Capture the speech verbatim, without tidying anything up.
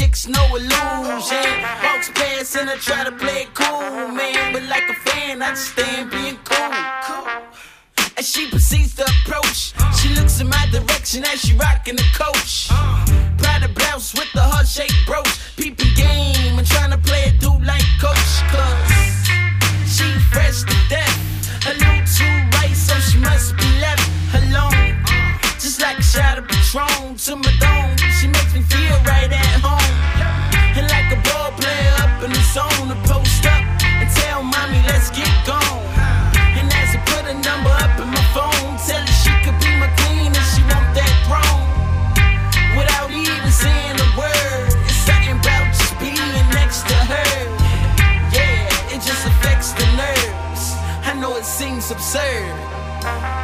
chicks, no illusion. Walks past and I try to play it cool, man. But like a fan, I just stand being cool. As she proceeds to approach, she looks in my direction as she rockin' the coach. Prada blouse with the heart-shaped brooch. Peeping game and tryna play it through like coach. Cause she fresh to death. A little too right, so she must be left alone. Just like a shot of Patron to my dome. She makes me feel right at home. And like a ball player up in the zone, to post up and tell mommy, let's get gone. And as I put a number up in my phone, tell her she could be my queen and she want that throne. Without even saying a word, it's something about just being next to her. Yeah, it just affects the nerves. I know it seems absurd.